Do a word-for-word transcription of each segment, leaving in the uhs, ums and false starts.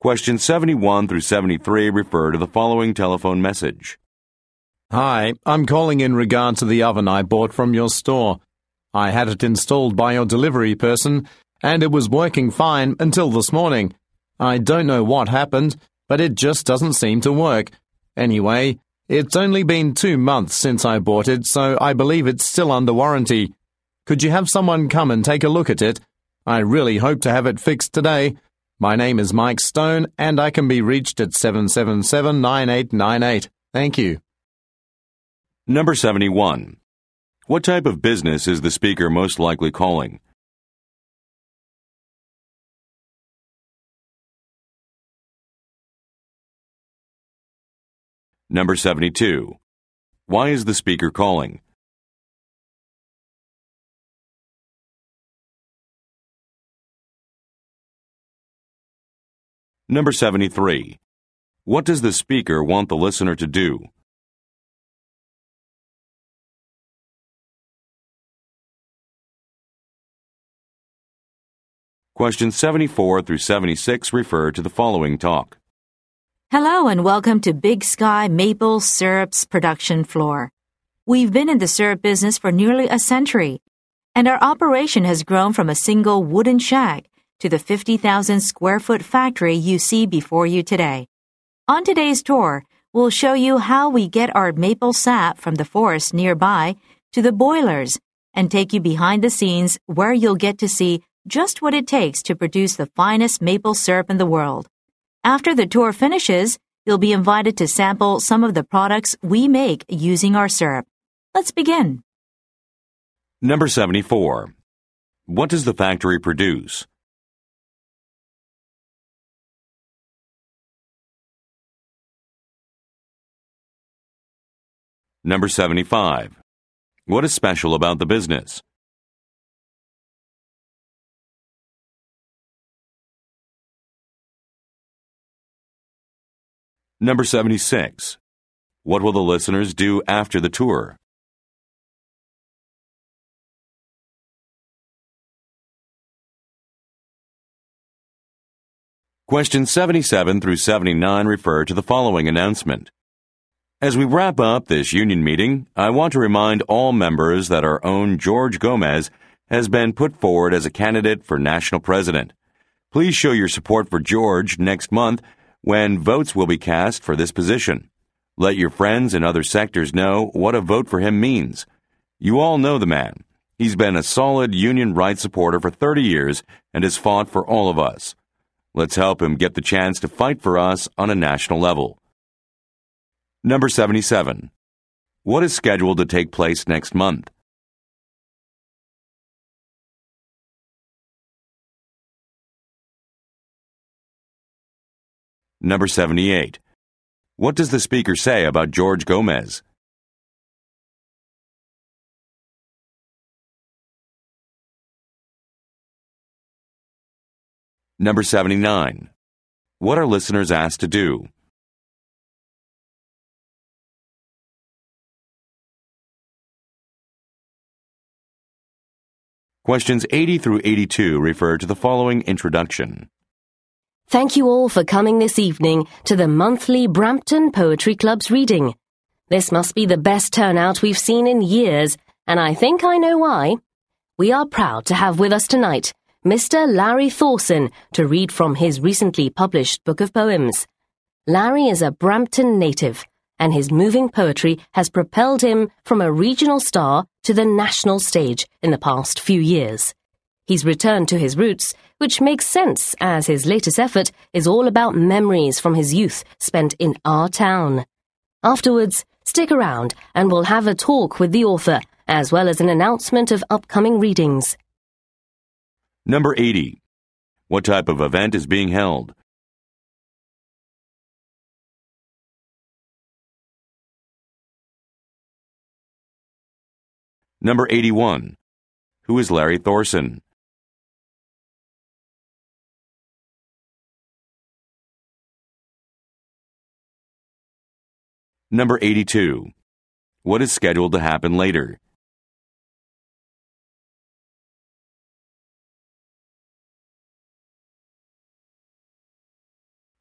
Questions seventy-one through seventy-three refer to the following telephone message. Hi, I'm calling in regard to the oven I bought from your store. I had it installed by your delivery person, and it was working fine until this morning. I don't know what happened, but it just doesn't seem to work. Anyway, it's only been two months since I bought it, so I believe it's still under warranty. Could you have someone come and take a look at it? I really hope to have it fixed today. My name is Mike Stone, and I can be reached at seven seven seven, nine eight nine eight. Thank you. Number seventy-one. What type of business is the speaker most likely calling? Number seventy-two. Why is the speaker calling? Number seventy-three. What does the speaker want the listener to do? Questions seventy-four through seventy-six refer to the following talk. Hello and welcome to Big Sky Maple Syrup's production floor. We've been in the syrup business for nearly a century, and our operation has grown from a single wooden shack to the fifty thousand square foot factory you see before you today. On today's tour, we'll show you how we get our maple sap from the forest nearby to the boilers and take you behind the scenes where you'll get to see just what it takes to produce the finest maple syrup in the world. After the tour finishes, you'll be invited to sample some of the products we make using our syrup. Let's begin. Number seventy-four. What does the factory produce? Number seventy-five. What is special about the business? Number seventy-six. What will the listeners do after the tour? Questions seventy-seven through seventy-nine refer to the following announcement. As we wrap up this union meeting, I want to remind all members that our own George Gomez has been put forward as a candidate for national president. Please show your support for George next month when votes will be cast for this position. Let your friends in other sectors know what a vote for him means. You all know the man. He's been a solid union rights supporter for thirty years and has fought for all of us. Let's help him get the chance to fight for us on a national level. Number seventy-seven. What is scheduled to take place next month? Number seventy-eight. What does the speaker say about George Gomez? Number seventy-nine. What are listeners asked to do? Questions eighty through eighty-two refer to the following introduction. Thank you all for coming this evening to the monthly Brampton Poetry Club's reading. This must be the best turnout we've seen in years, and I think I know why. We are proud to have with us tonight Mister Larry Thorson to read from his recently published book of poems. Larry is a Brampton native, and his moving poetry has propelled him from a regional star to the national stage in the past few years. He's returned to his roots, which makes sense as his latest effort is all about memories from his youth spent in our town. Afterwards, stick around and we'll have a talk with the author, as well as an announcement of upcoming readings. Number eighty. What type of event is being held? Number eighty-one. Who is Larry Thorson? Number eighty-two. What is scheduled to happen later?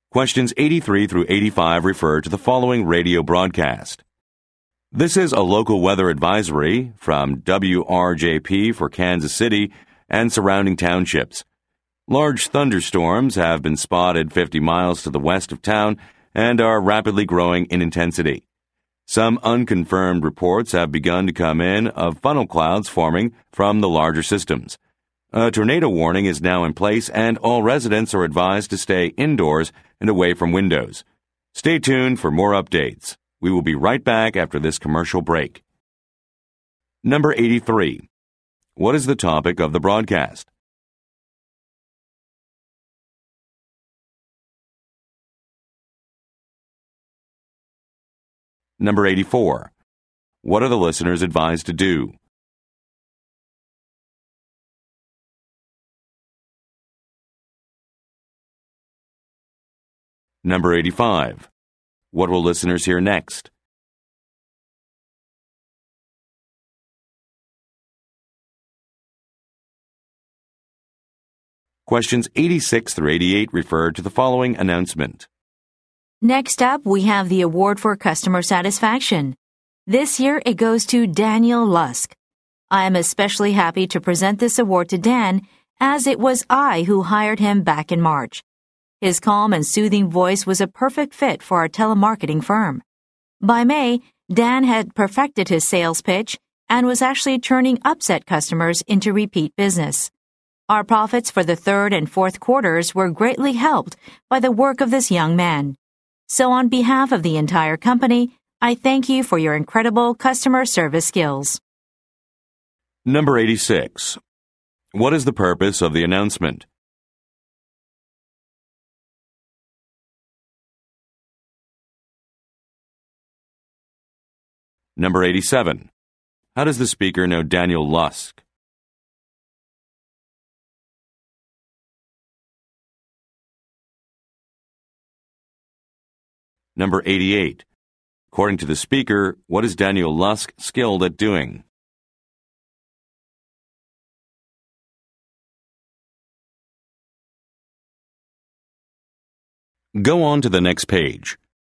Questions eighty-three through eighty-five refer to the following radio broadcast. This is a local weather advisory from W R J P for Kansas City and surrounding townships. Large thunderstorms have been spotted fifty miles to the west of town and are rapidly growing in intensity. Some unconfirmed reports have begun to come in of funnel clouds forming from the larger systems. A tornado warning is now in place, and all residents are advised to stay indoors and away from windows. Stay tuned for more updates. We will be right back after this commercial break. Number eighty-three. What is the topic of the broadcast? Number eighty-four. What are the listeners advised to do? Number eighty-five. What will listeners hear next? Questions eighty-six through eighty-eight refer to the following announcement. Next up, we have the Award for Customer Satisfaction. This year, it goes to Daniel Lusk. I am especially happy to present this award to Dan, as it was I who hired him back in March. His calm and soothing voice was a perfect fit for our telemarketing firm. By May, Dan had perfected his sales pitch and was actually turning upset customers into repeat business. Our profits for the third and fourth quarters were greatly helped by the work of this young man. So on behalf of the entire company, I thank you for your incredible customer service skills. Number eighty-six. What is the purpose of the announcement? Number eighty-seven. How does the speaker know Daniel Lusk? Number eighty-eight. According to the speaker, what is Daniel Lusk skilled at doing? Go on to the next page.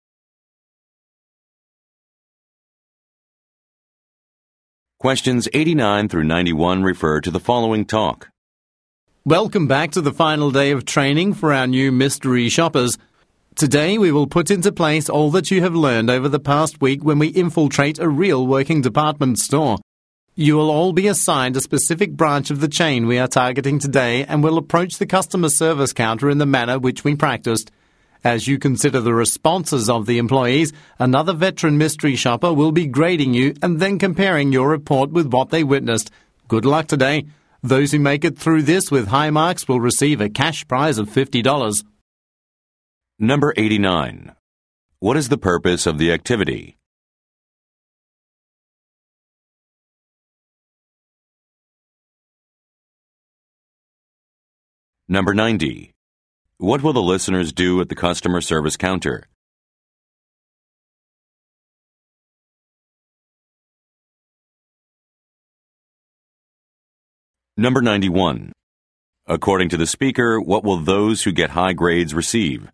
Questions eighty-nine through ninety-one refer to the following talk. Welcome back to the final day of training for our new mystery shoppers. Today we will put into place all that you have learned over the past week when we infiltrate a real working department store. You will all be assigned a specific branch of the chain we are targeting today and will approach the customer service counter in the manner which we practiced. As you consider the responses of the employees, another veteran mystery shopper will be grading you and then comparing your report with what they witnessed. Good luck today. Those who make it through this with high marks will receive a cash prize of fifty dollars. Number eighty-nine. What is the purpose of the activity? Number ninety. What will the listeners do at the customer service counter? Number ninety-one. According to the speaker, what will those who get high grades receive?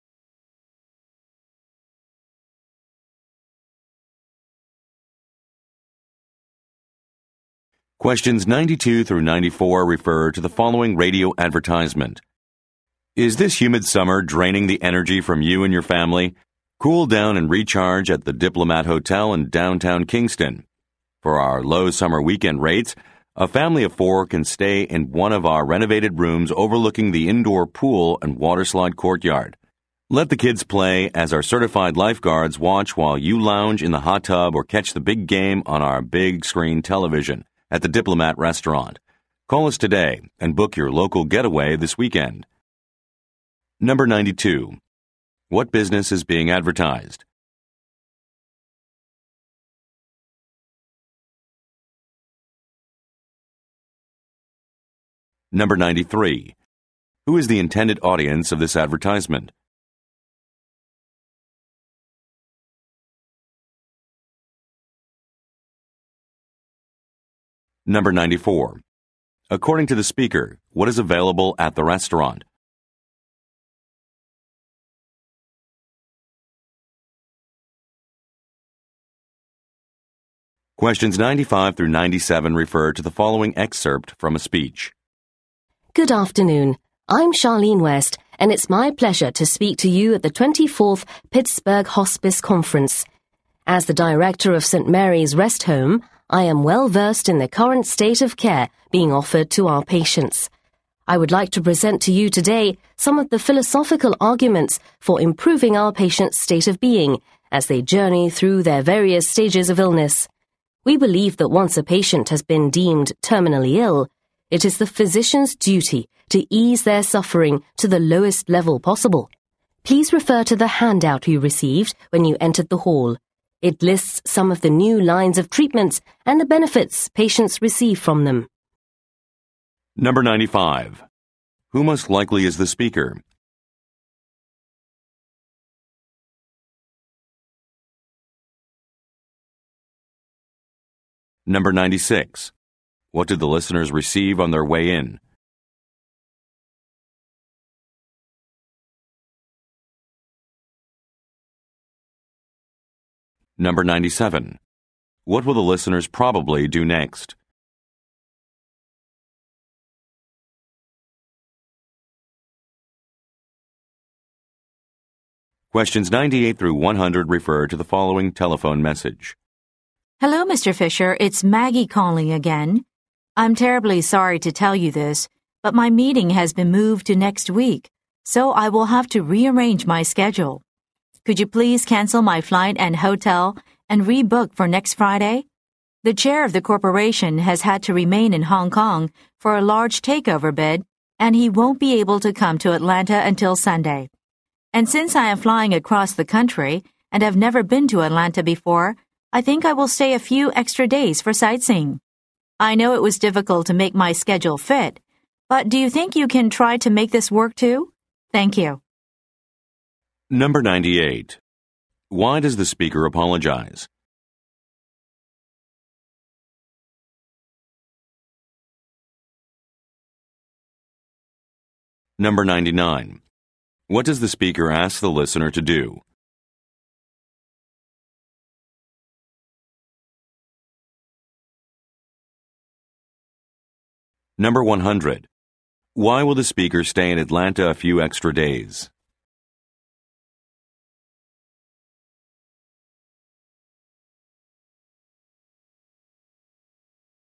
Questions ninety-two through ninety-four refer to the following radio advertisement. Is this humid summer draining the energy from you and your family? Cool down and recharge at the Diplomat Hotel in downtown Kingston. For our low summer weekend rates, a family of four can stay in one of our renovated rooms overlooking the indoor pool and waterslide courtyard. Let the kids play as our certified lifeguards watch while you lounge in the hot tub or catch the big game on our big screen television at the Diplomat Restaurant. Call us today and book your local getaway this weekend. Number ninety-two. What business is being advertised? Number ninety-three. Who is the intended audience of this advertisement? Number ninety-four. According to the speaker, what is available at the restaurant? Questions ninety-five through ninety-seven refer to the following excerpt from a speech. Good afternoon. I'm Charlene West, and it's my pleasure to speak to you at the twenty-fourth Pittsburgh Hospice Conference. As the director of Saint Mary's Rest Home, I am well versed in the current state of care being offered to our patients. I would like to present to you today some of the philosophical arguments for improving our patients' state of being as they journey through their various stages of illness. We believe that once a patient has been deemed terminally ill, it is the physician's duty to ease their suffering to the lowest level possible. Please refer to the handout you received when you entered the hall. It lists some of the new lines of treatments and the benefits patients receive from them. Number ninety-five. Who most likely is the speaker? Number ninety-six. What did the listeners receive on their way in? Number ninety-seven. What will the listeners probably do next? Questions ninety-eight through one hundred refer to the following telephone message. Hello, Mister Fisher. It's Maggie calling again. I'm terribly sorry to tell you this, but my meeting has been moved to next week, so I will have to rearrange my schedule. Could you please cancel my flight and hotel and rebook for next Friday? The chair of the corporation has had to remain in Hong Kong for a large takeover bid, and he won't be able to come to Atlanta until Sunday. And since I am flying across the country and have never been to Atlanta before, I think I will stay a few extra days for sightseeing. I know it was difficult to make my schedule fit, but do you think you can try to make this work too? Thank you. Number ninety-eight. Why does the speaker apologize? Number ninety-nine. What does the speaker ask the listener to do? Number one hundred. Why will the speaker stay in Atlanta a few extra days?